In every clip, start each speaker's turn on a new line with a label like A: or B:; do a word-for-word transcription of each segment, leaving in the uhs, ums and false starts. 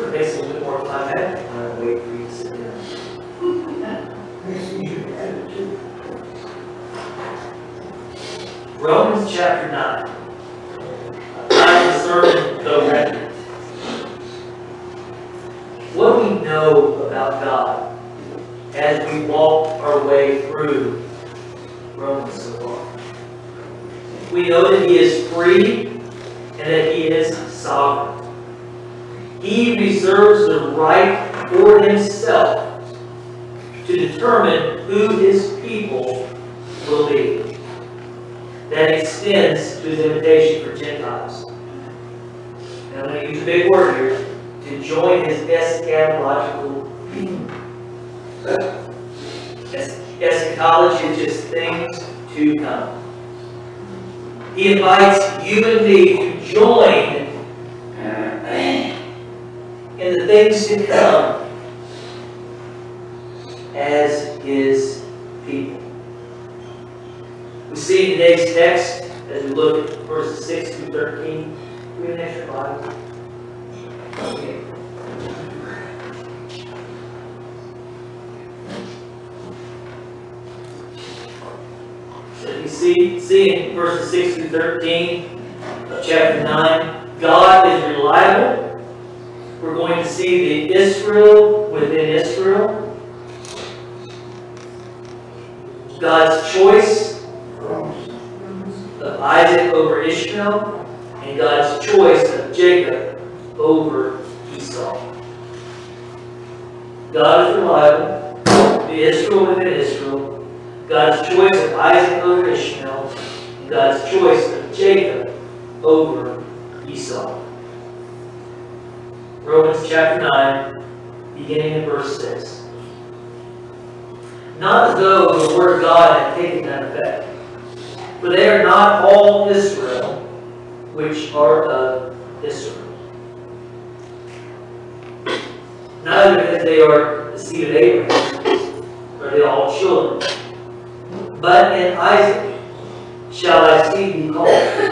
A: So it takes a little bit more time. I'm going to wait for you to sit down. Romans chapter nine. Title the sermon, The Remnant. What do we know about God as we walk our way through Romans so far? We know that He is free and that He is sovereign. He reserves the right for Himself to determine who His people will be. That extends to His invitation for Gentiles. And I'm going to use a big word here, to join His eschatological kingdom. Es- eschatology is just things to come. He invites you and me to join in the things to come as His people. We see in today's text, as we look at verses six through thirteen, we have an extra Bible. Okay. So you see, see in verses six through thirteen of chapter nine, God is reliable. We're going to see the Israel within Israel. God's choice of Isaac over Ishmael, and God's choice of Jacob over Esau. God is reliable. The Israel within Israel. God's choice of Isaac over Ishmael, and God's choice of Jacob over Esau. Romans chapter nine, beginning in verse six. Not as though the word of God had taken that effect, for they are not all Israel, which are of Israel. Neither because they are the seed of Abraham, are they all children. But in Isaac shall thy seed be called.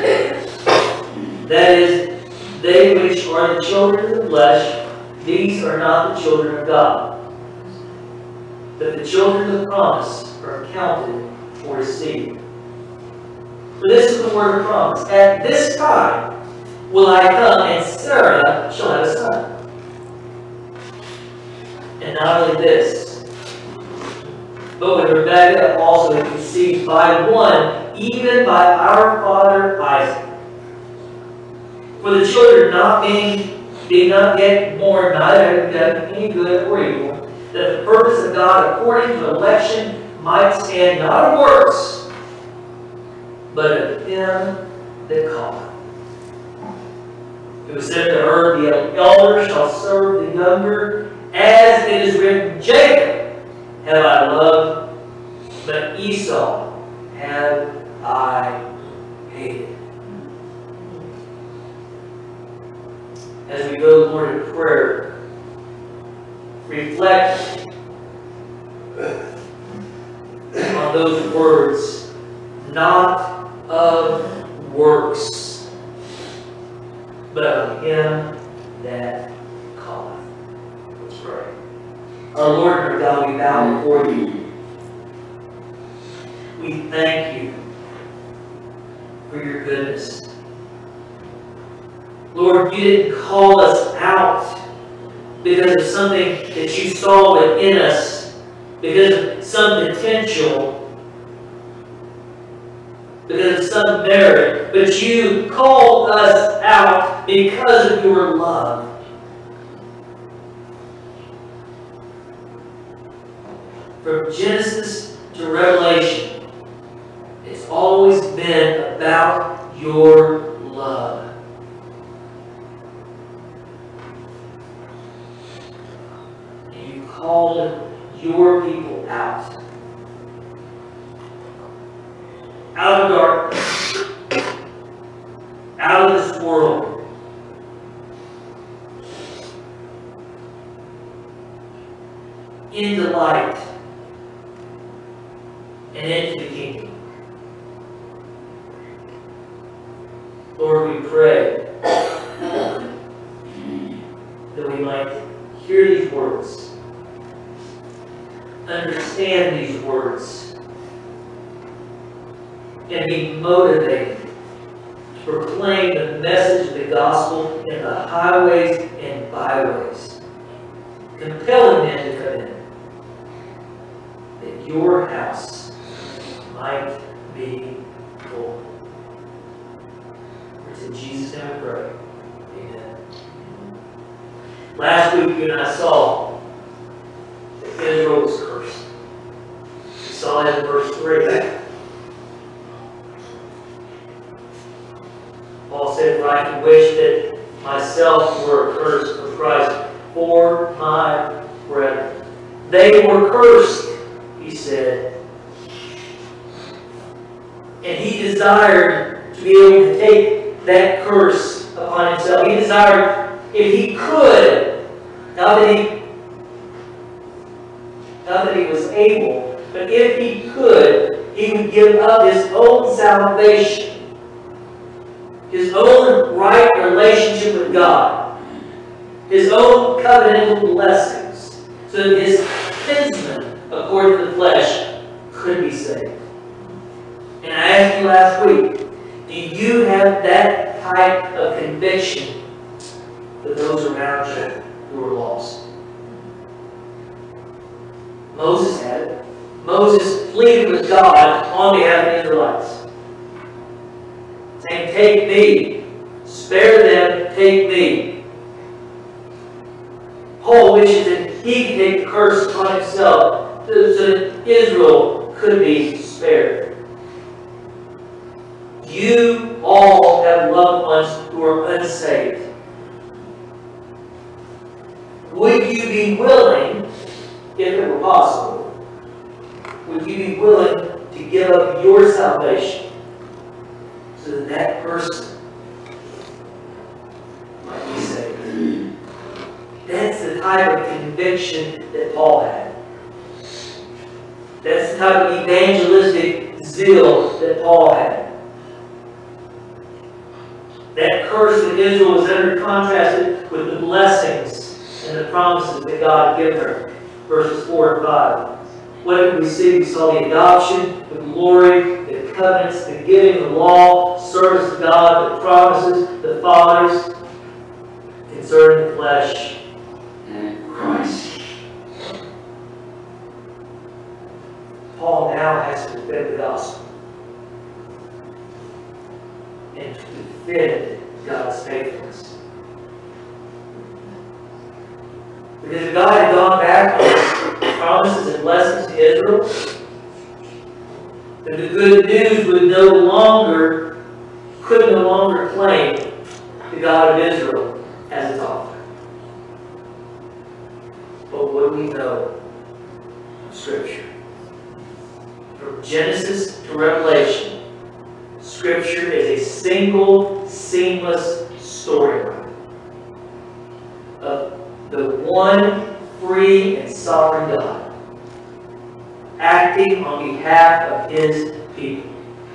A: That is, they which are the children of the flesh, these are not the children of God. But the children of the promise are counted for His seed. For this is the word of promise. At this time will I come, and Sarah shall have a son. And not only this, but when Rebekah also conceived by one, even by our father Isaac. For the children not being, being not yet born, neither having done any good or evil, that the purpose of God according to election might stand not of works, but of Him that calleth. It was said to her, the elder shall serve the younger, as it is written, Jacob have I loved, but Esau have I hated. As we go, Lord, in prayer, reflect on those words, not of works, but of Him that calleth. Let's pray. Our Lord and our God, we bow before You. We thank You for Your goodness. Lord, You didn't call us out because of something that You saw within us, because of some potential, because of some merit, but You called us out because of Your love. From Genesis to Revelation, it's always been about Your love. Called Your people out. Out of darkness. Out of this world. Into light. And into the kingdom. Lord, we pray that we we might hear these words, understand these words, and be motivated to proclaim the message of the gospel in the highways and byways, compelling men to come in, that your house might be full. It's in Jesus' name we pray. Amen. Last week you and I saw that Israel was cursed. We saw that in verse three. Paul said, "For I can wish that myself were accursed for Christ, for my brethren. They were cursed," he said. And he desired to be able to take that curse upon himself. He desired, if he could, not that he, not that he was able, but if he could, he would give up his own salvation, his own right relationship with God, his own covenantal blessings, so that his kinsmen, according to the flesh, could be saved. And I asked you last week, do you have that type of conviction for those around you who are lost? Moses had it. Moses pleaded with God on behalf of the Israelites, saying, "Take me, spare them, take me." Paul wishes that he could take the curse upon himself so that Israel could be spared. You all have loved ones who are unsaved. Would you be willing, if it were possible, would you be willing to give up your salvation so that that person might be saved? That's the type of conviction that Paul had. That's the type of evangelistic zeal that Paul had. That curse that Israel was under contrasted with the blessings and the promises that God had given her. Verses four and five. What did we see? We saw the adoption, the glory, the covenants, the giving of the law, service of God, the promises, the fathers, concerning the flesh and Christ. Paul now has to defend the gospel and to defend God's faithfulness. Because if God had gone back on His promises and blessings to Israel, then the good news would no longer, could no longer claim the God of Israel as its author. But what do we know of Scripture? From Genesis to Revelation, Scripture is a single, seamless storyline of the one free and sovereign God acting on behalf of His people.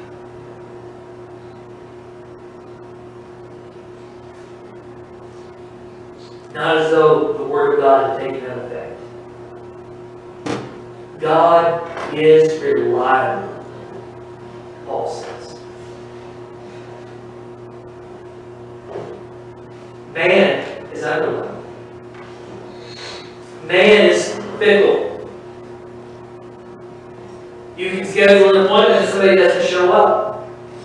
A: Not as though the Word of God had taken effect. God is reliable, Paul says. Man is unreliable. Man is fickle. You can schedule an appointment and somebody doesn't show up.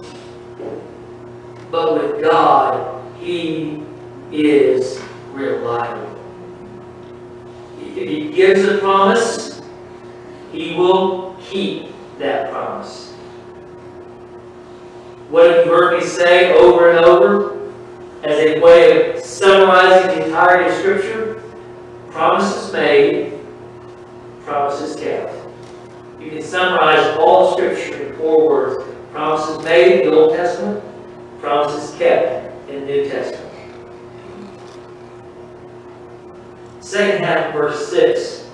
A: But with God, He is reliable. If He gives a promise, He will keep that promise. What have you heard me say over and over as a way of summarizing the entirety of Scripture? Promises made, promises kept. You can summarize all Scripture in four words. Promises made in the Old Testament, promises kept in the New Testament. Second half of verse six.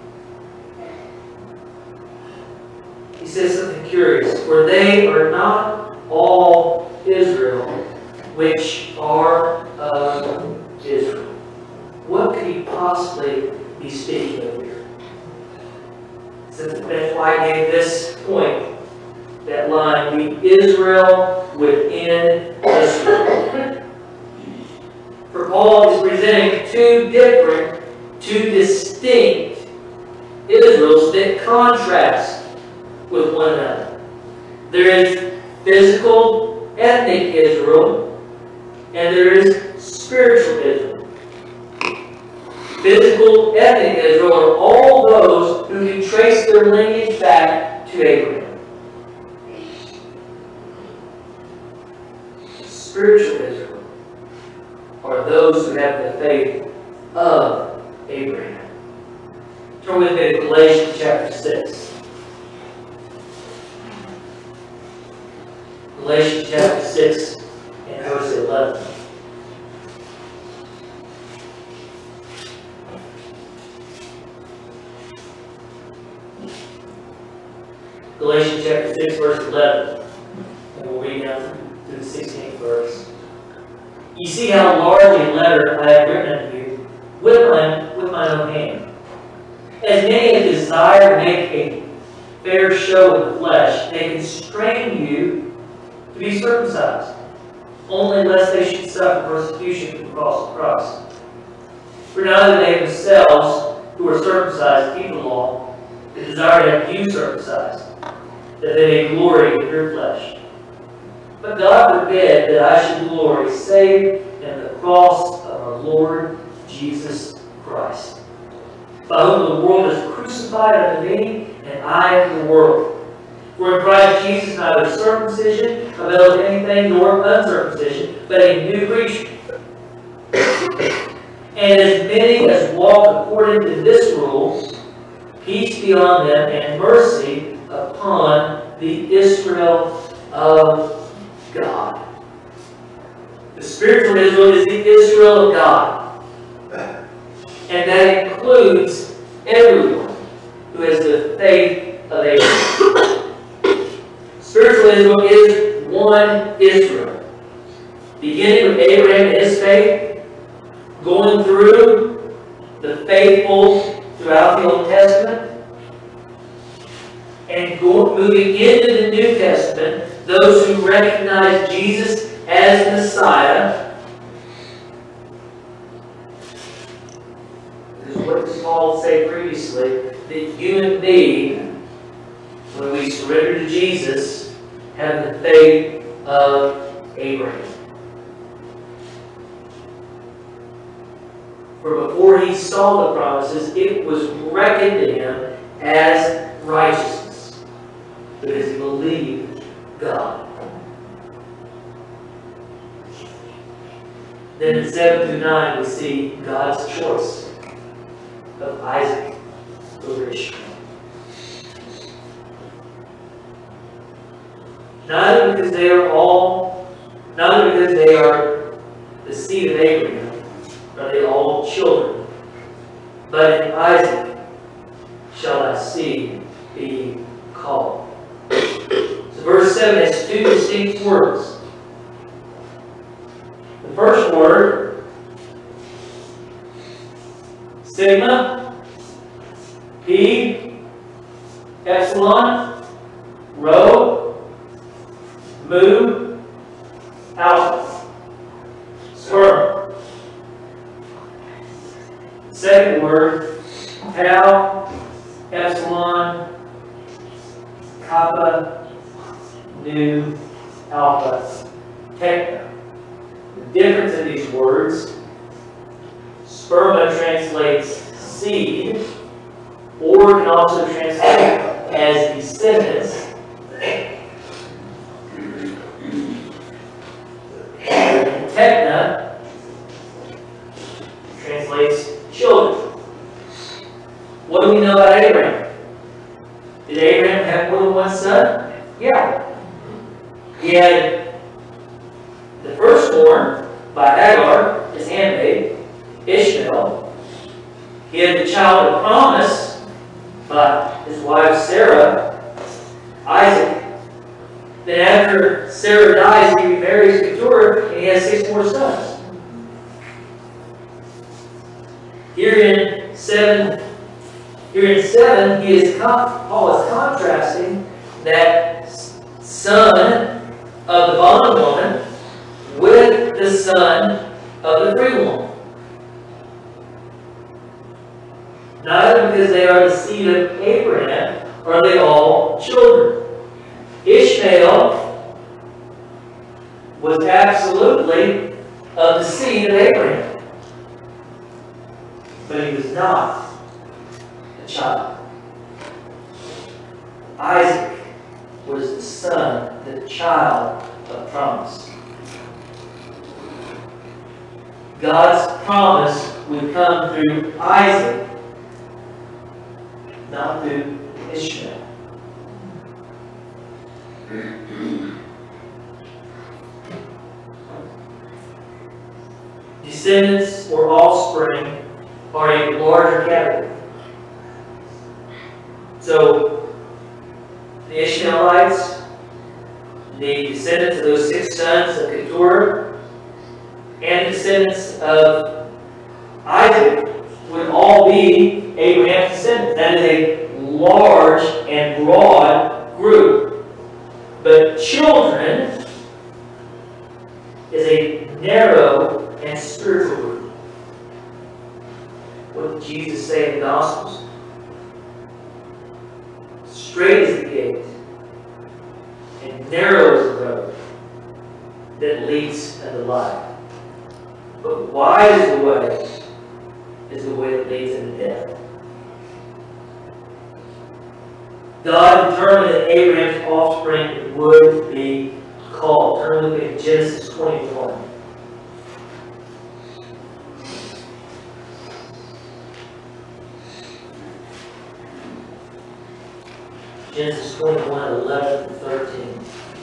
A: He says something curious. For they are not all Israel, which are of Israel. what could he possibly be speaking of here? So that's why I gave this point, that line, the Israel within Israel. For Paul is presenting two different, two distinct Israels that contrast with one another. There is physical, ethnic Israel, and there is spiritual Israel. Physical, ethnic Israel are all those who can trace their lineage back to Abraham. Spiritual Israel are those who have the faith of Abraham. Turn with me to Galatians chapter six. Galatians chapter six and verse eleven. Galatians chapter six, verse eleven. And we'll read down to the sixteenth verse. You see how large a letter I have written unto you with my, with my own hand. As many as desire to make a fair show of the flesh, they constrain you to be circumcised, only lest they should suffer persecution for the cross of Christ. For neither they themselves who are circumcised keep the law, they desire to have you circumcised, that they may glory in your flesh. But God forbid that I should glory save in the cross of our Lord Jesus Christ, by whom the world is crucified unto me, and I the world. For in Christ Jesus neither circumcision availeth anything, nor uncircumcision, but a new creature. And as many as walk according to this rule, peace be on them, and mercy upon the Israel of God. The spiritual Israel is the Israel of God. And that includes everyone who has the faith of Abraham. Spiritual Israel is one Israel. Beginning with Abraham and his faith, going through the faithful throughout the Old Testament, and go, moving into the New Testament, those who recognize Jesus as Messiah. This is what Paul said previously, that you and me, when we surrender to Jesus, have the faith of Abraham. For before he saw the promises, it was reckoned to him as righteousness, because he believed God. Then in seven through nine, we see God's choice of Isaac over Ishmael. Neither because they are all, neither because they are the seed of Abraham, are they all children, but in Isaac shall thy seed be called. So verse seven has two distinct words. The first word, sigma, P, epsilon, rho, mu, alpha, sperm. Second word, tau, epsilon, kappa, nu, alpha, techna. The difference in these words, sperma translates seed, or can also translate as descendants. Techna translates children. What do we know about Abraham? Did Abraham have more than one son? Yeah. He had the firstborn by Hagar, his handmaid, Ishmael. He had the child of promise by his wife Sarah, Isaac. Then after Sarah dies, he remarries Keturah, and he has six more sons. Here in seven, here in seven, he is Paul is contrasting that son of the bondwoman with the son of the free woman. Neither because they are the seed of Abraham are they all children. Ishmael was absolutely of the seed of Abraham, but he was not a child. Isaac was the son, the child of promise. God's promise would come through Isaac, not through Ishmael. Descendants or offspring are a larger category. So, the Ishmaelites, the descendants of those six sons of Keturah, and the descendants of Isaac would all be Abraham's descendants. That is a large and broad group. But children is a narrow and spiritual group. What did Jesus say in the Gospels? Straight is the gate, and narrow is the road that leads unto life. But wide is the way, is the way that leads into death. God determined that Abraham's offspring would be called. Turn with me to Genesis twenty-one. Genesis twenty-one, eleven through thirteen.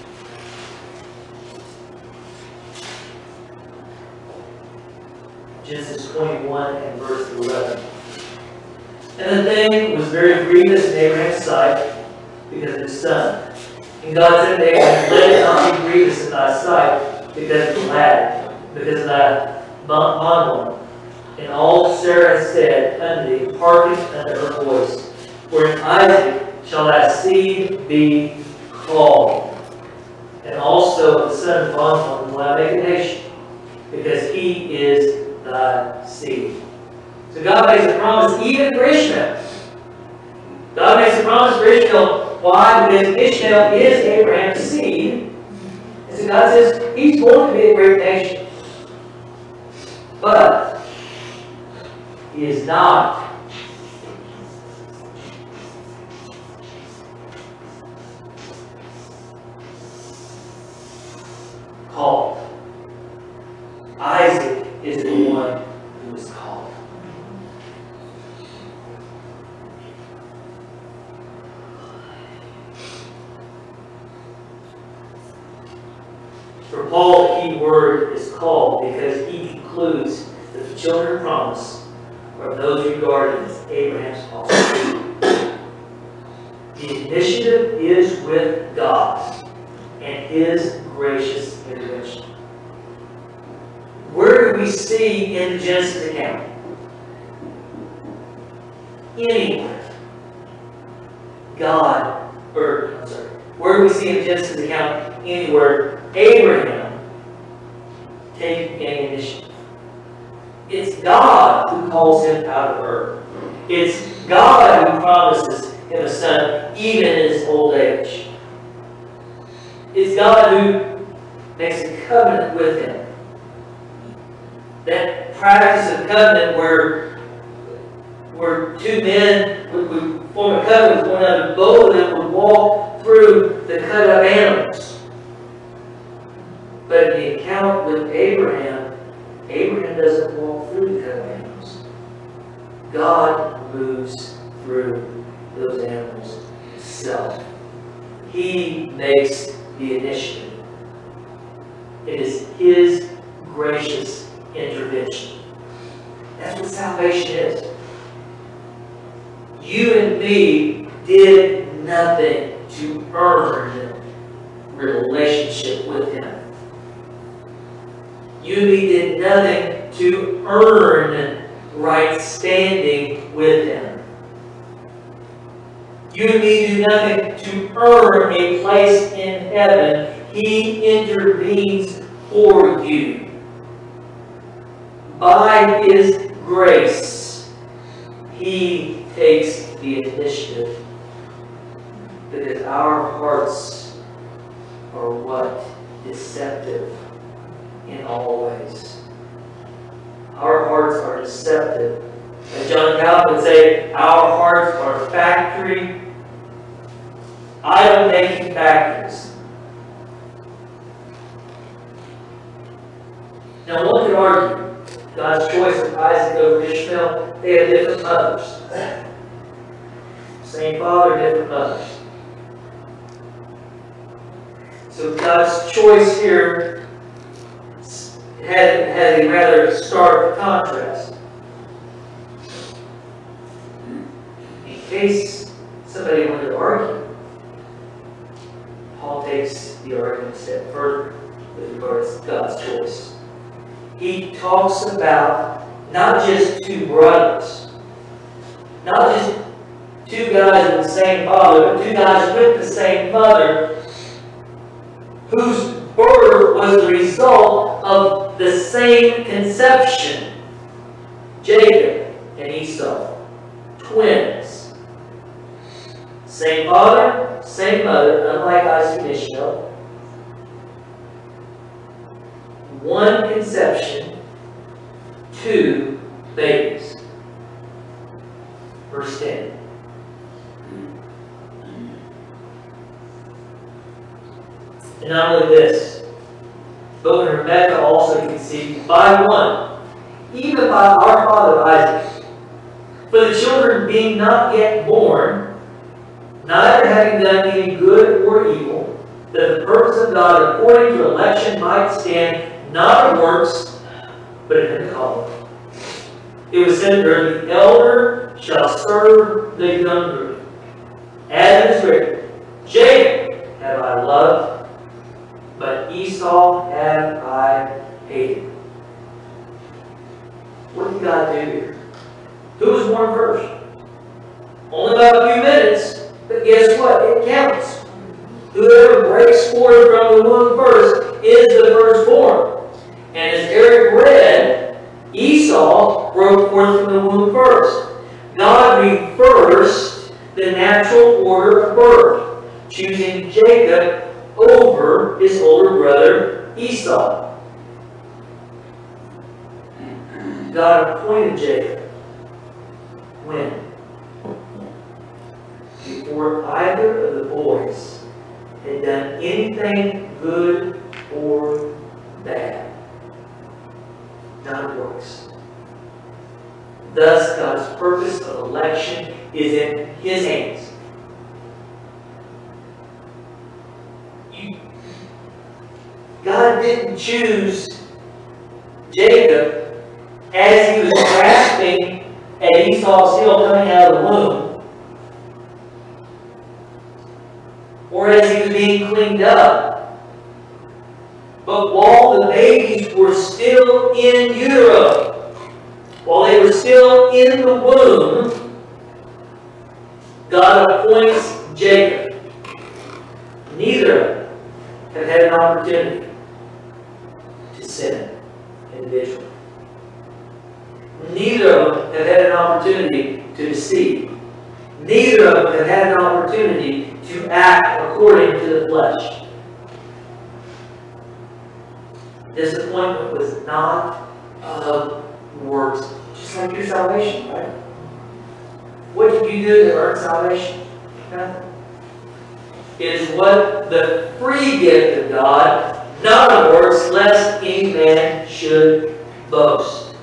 A: Genesis twenty-one and verse eleven. And the thing was very grievous in Abraham's sight because of his son. And God said to Abraham, let it not be grievous in thy sight because of the lad, because of thy bondwoman. And all Sarah said unto thee, hearken unto her voice. For in Isaac shall thy seed be called. And also the son of the bondwoman will I make a nation, because he is thy seed. So God makes a promise even for Ishmael. God makes a promise for Ishmael. Why? Because Ishmael is Abraham's seed. And so God says he's going to be a great nation. But he is not called. Isaac is the one who is called. For Paul, the key word is called because he concludes that the children of promise are those regarded as Abraham's offspring. The initiative is with God and his gracious intervention. Where do we see in the Genesis account? Anywhere. God, or, I'm sorry, where do we see in the Genesis account anywhere Abraham taking any initiative? It's God who calls him out of Ur. It's God who promises him a son even in his old age. It's God who makes a covenant with him. That practice of covenant where, where two men would, would form a covenant with one another, both of them would walk through the cut up animals. But in the account with Abraham, Abraham doesn't walk through the cut up animals. God moves through those animals himself. He makes the initiative. It is his gracious intervention. That's what salvation is. You and me did nothing to earn relationship with him. You and me did nothing to earn right standing with Him. You and me do nothing to earn a place in heaven. He intervenes for you. By His grace, He takes the initiative. Because our hearts are what? Deceptive in all ways. Our hearts are deceptive. As John Calvin would say, our hearts are factory, idol-making factories. Now one could argue God's choice of Isaac over Ishmael, they had different mothers. Same father, different mothers. So God's choice here had, had a rather stark contrast. In case somebody wanted to argue, Paul takes the argument a step further with regards to God's choice. He talks about not just two brothers, not just two guys with the same father, but two guys with the same mother, whose birth was the result of the same conception. Jacob and Esau, twins. Same father, same mother, unlike Isaac and Ishmael. One conception, two babies. Verse ten. And not only this, but when Rebekah also conceived by one, even by our father Isaac, for the children being not yet born, neither having done any good or evil, that the purpose of God according to election might stand, not of works, but in the calling. It was said there, the elder shall serve the younger. As it is written, Jacob have I loved, but Esau have I hated. What did God do here? Who was born first? Only by a few minutes, but guess what? It counts. Whoever breaks forth from the womb first is the firstborn. And as Eric read, Esau broke forth from the womb first. God reversed the natural order of birth, choosing Jacob over his older brother Esau. God appointed Jacob when? Before either of the boys had done anything good or bad. Not of works. Thus, God's purpose of election is in His hands. You, God didn't choose Jacob as he was grasping at Esau's heel coming out of the womb, or as he was being cleaned up. But while the babies were still in utero, while they were still in the womb, God appoints Jacob. Neither have had an opportunity to sin individually. Neither of them have had an opportunity to deceive. Neither of them have had an opportunity to act according to the flesh. Disappointment was not of works, just like your salvation, right? What did you do to earn salvation? Nothing. It is what the free gift of God, not of works, lest any man should boast.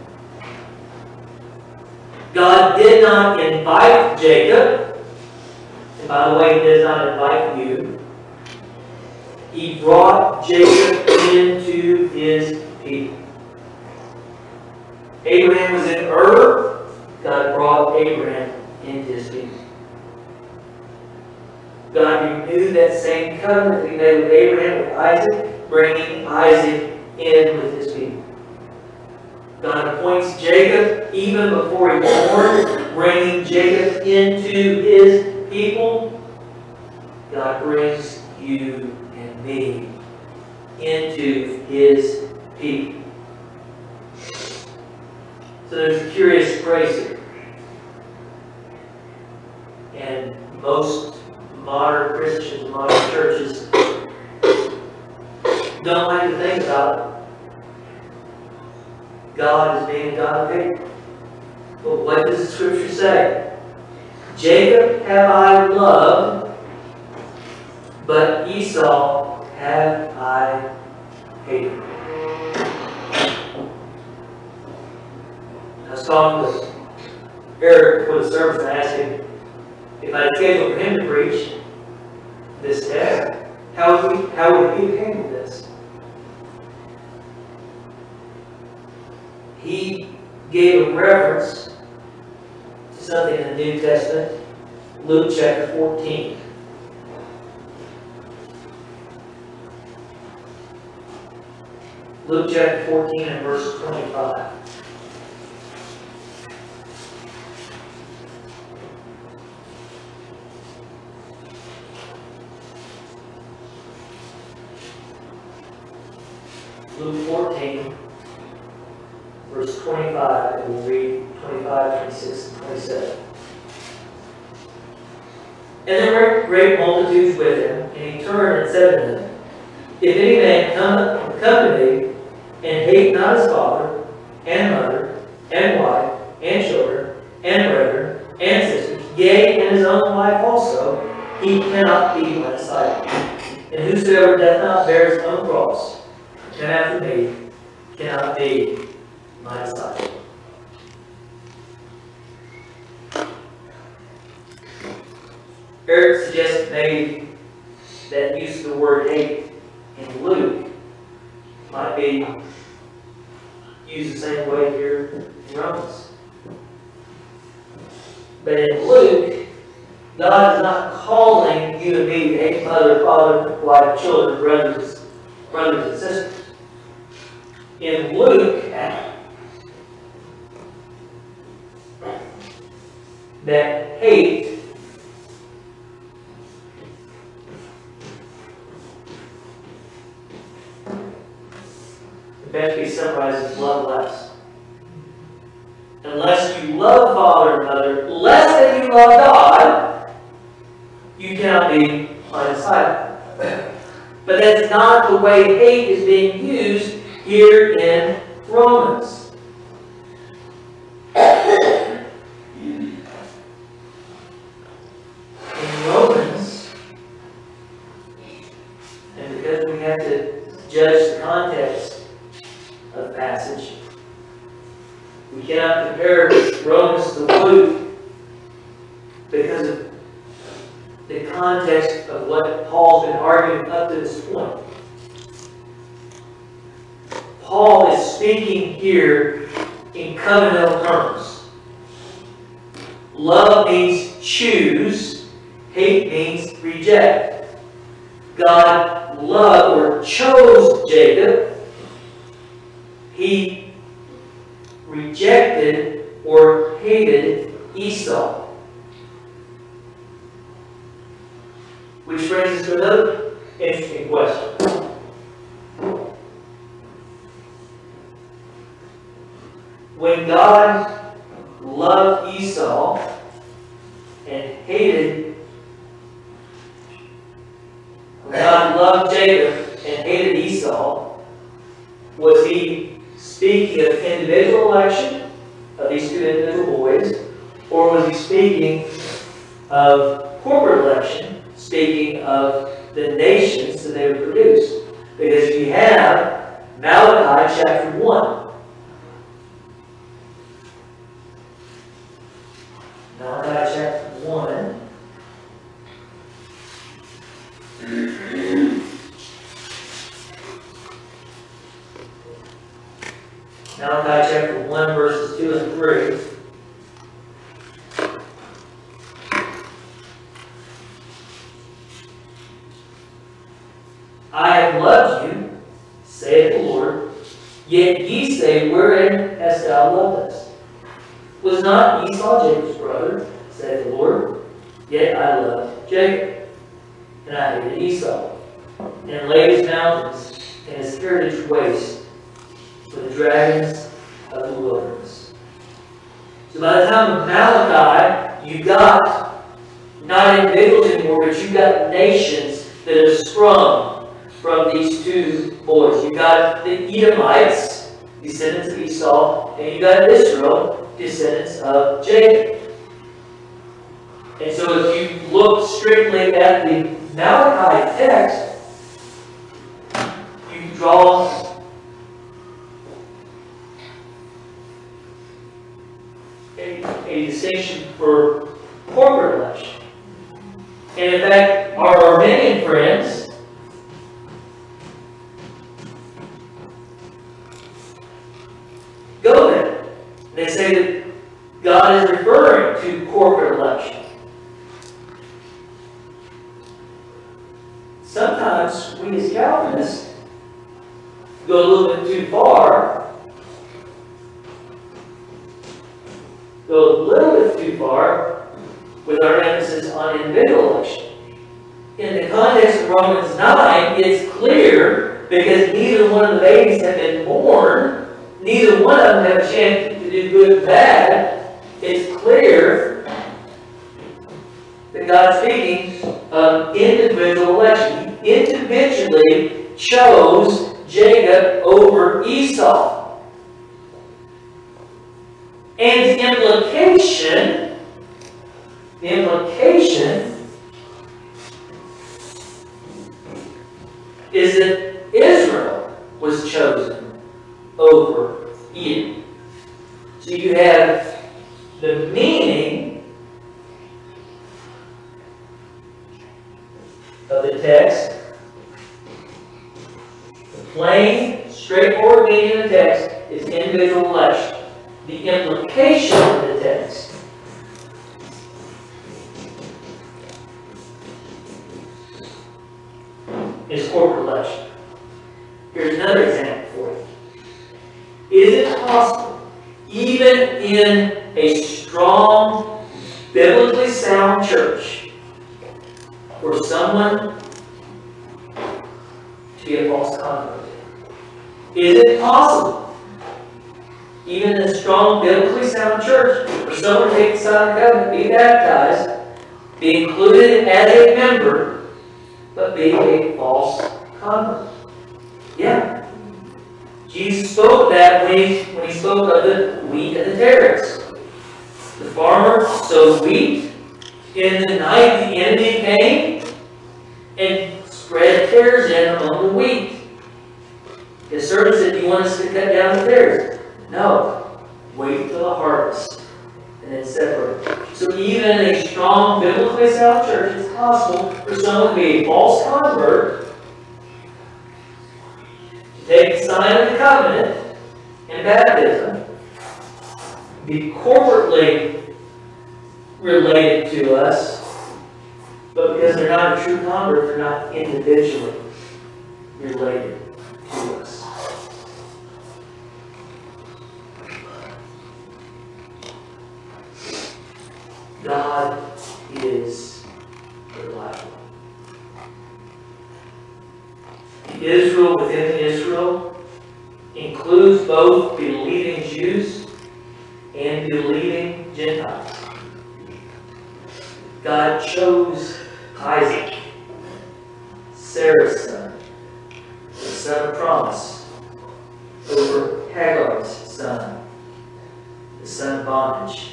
A: God did not invite Jacob, and by the way, He does not invite you. He brought Jacob into His people. Abraham was in Ur. God brought Abraham into His people. God renewed that same covenant that He made with Abraham, with Isaac, bringing Isaac in with His people. God appoints Jacob even before he's born, bringing Jacob into his people. God brings you and me into his people. So there's a curious phrase here. And most modern Christians, modern churches don't like to think about it. God is being a God of hate. But what does the Scripture say? Jacob have I loved, but Esau have I hated. I was talking with Eric before the service and I asked him if I had scheduled for him to preach this day, how would, we, how would he handle this? He gave a reference to something in the New Testament, Luke chapter fourteen. Luke chapter fourteen and verse twenty-five. Luke fourteen, verse twenty-five, and we'll read twenty-five, twenty-six, and twenty-seven. And there were great multitudes with him, and he turned and said to them, if any man come, come to me, and hate not his father, and mother, and wife, and children, and brethren, and sisters, yea, and his own life also, he cannot be my disciple. And whosoever doth not bear his own cross, come after me, cannot be my disciple. Eric suggests maybe that use of the word hate in Luke might be used the same way here in Romans. But in Luke, God is not calling you and me to hate mother, father, wife, children, brothers, brothers and sisters. In Luke, that hate best be summarized as love less. Unless you love father and mother less than you love God, you cannot be my disciple. But that's not the way hate is being used here in Romans. In Romans, and because we have to judge the context of the passage, we cannot compare Romans to Luke because of the context of what Paul's been arguing up to this point. Paul is speaking here in covenantal terms. Love means choose, hate means reject. God loved or chose Jacob. He rejected or hated Esau. Which brings us to another interesting question. When God loved Esau and hated, when God loved Jacob and hated Esau, was he speaking of individual election of these two individual boys, or was he speaking of corporate election, speaking of the nations that they would produce? Because you have Malachi chapter one. Malachi chapter one. Malachi chapter one, verses two and three. I have loved you, saith the Lord. Yet ye say, wherein hast thou loved us? Was not Esau Jacob's brother, saith the Lord? Yet I loved Jacob, and I hated Esau, and laid his mountains and his heritage waste for the dragons of the wilderness. So by the time of Malachi, you got not individuals anymore, but you got nations that have sprung from these two boys. You got the Edomites, descendants of Esau, and you got Israel, descendants of Jacob. And so if you look strictly at the Malachi text, you draw a, a distinction for corporate election. And in fact, our Armenian friends go there. They say that God is referring to corporate election. Sometimes we as Calvinists go a little bit too far, go a little bit too far with our emphasis on individual election. In the context of Romans nine, it's clear because neither one of the babies have been born, neither one of them have a chance to do good and bad. It's clear that God's speaking of individual election. He individually chose Jacob over Esau. And the implication, the implication is that Israel was chosen over Edom. So you have the meaning of the text, the plain, straightforward meaning of the text is individual election. The implication of the text is corporate election. Here's another example for you. Is it possible, even in a strong, biblically sound church, for someone to be a false convert? Is it possible, even in a strong, biblically sound church, for someone to take the sign of the covenant, be baptized, be included as a member, but be a false convert? Yeah. Jesus spoke that when he, when he spoke of the wheat and the tares. The farmer sowed wheat. In the night, the enemy came and spread tares in among the wheat. His servant said, do you want us to cut down the tares? No. Wait till the harvest and then separate. So even in a strong, biblically sound church, it's possible for someone to be a false convert, to take the sign of the covenant and baptism, be corporately related to us, but because they're not a true convert, they're not individually related to us. God is reliable. The Israel within Israel includes both believing Jews and believing Gentiles. God chose Isaac, Sarah's son, the son of promise, over Hagar's son, the son of bondage.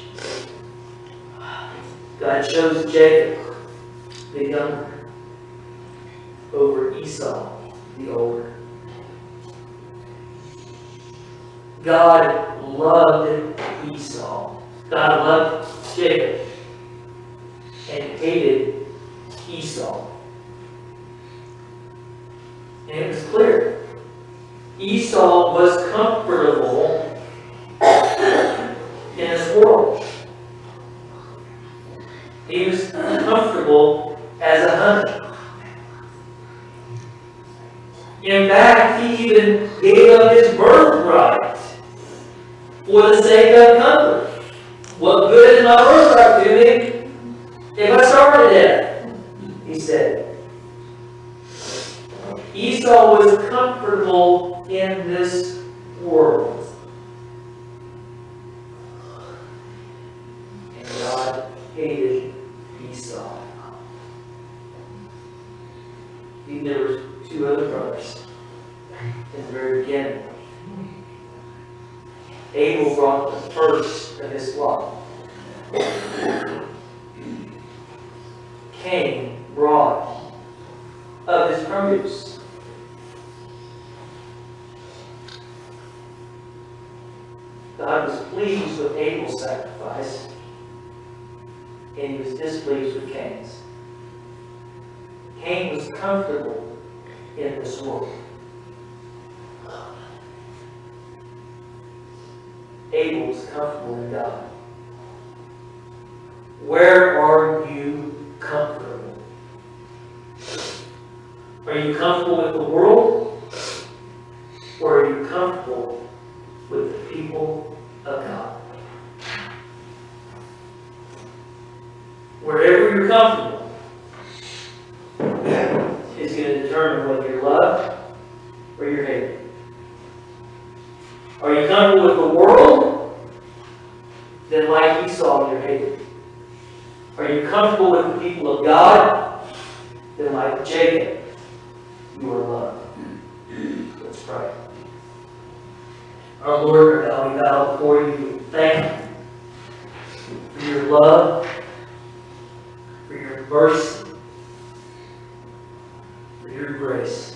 A: God chose Jacob, the younger, over Esau, the older. God loved Esau. God loved Jacob and hated Esau. And it was clear. Esau was comfortable in this world. He was comfortable as a hunter. In fact, he even gave up his birthright for the sake of comfort. What good is my birthright to me if I starve to death? He said. Esau was comfortable in this world. And God hated Esau. There were two other brothers in the very beginning. Abel brought the first of his flock. Cain brought of his produce. God was pleased with Abel's sacrifice, and he was displeased with Cain's. Cain was comfortable in this world. Abel was comfortable in God. Where are you comfortable? Are you comfortable with the world? Or are you comfortable with the people of God? Wherever you're comfortable is going to determine whether you're loved or you're hated. Are you comfortable with the world? Then like Esau, you're hated. Are you comfortable with the people of God? Then like Jacob, you are loved. Let's pray. Our Lord, our God, we bow before you. Thank you for your love, for your mercy, for your grace.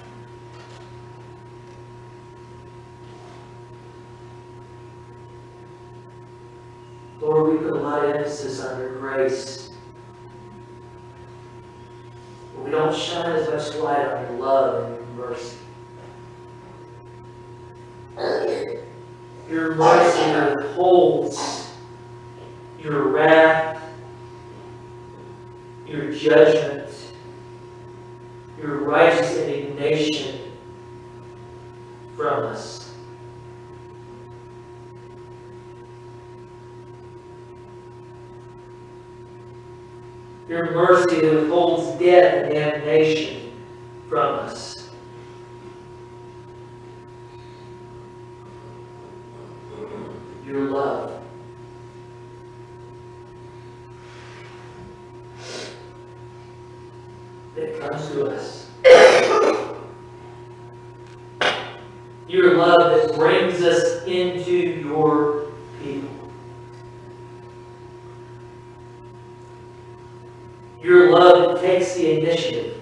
A: Lord, we put a lot of emphasis on your grace. But we don't shine as much light on your love and your mercy. Your mercy withholds your wrath, your judgment, your righteous indignation from us. Your mercy that withholds death and damnation from us. Your love. That comes to us. Your love that brings us into your people. Your love that takes the initiative.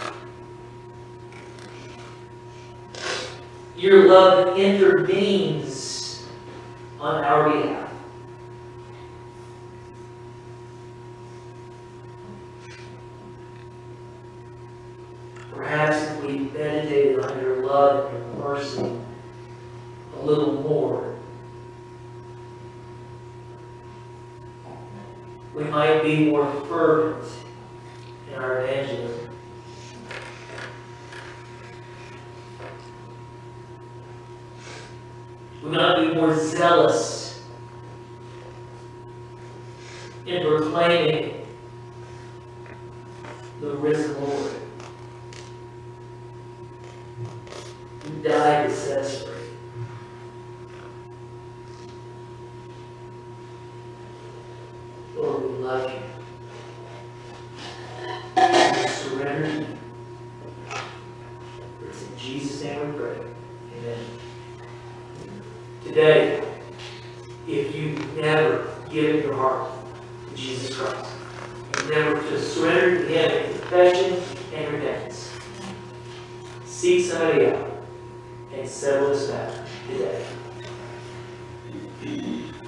A: Your love that intervenes on our behalf. Perhaps if we meditated on your love and your mercy a little more, we might be more fervent in our evangelism. We might be more zealous in proclaiming the risen Lord who died to set us free. Lord, we love you. We surrender to you. It's in Jesus' name we pray. Amen. Today, if you've never given your heart to Jesus Christ, you've never just surrendered to Him in confession and repentance, seek somebody out and settle this matter today.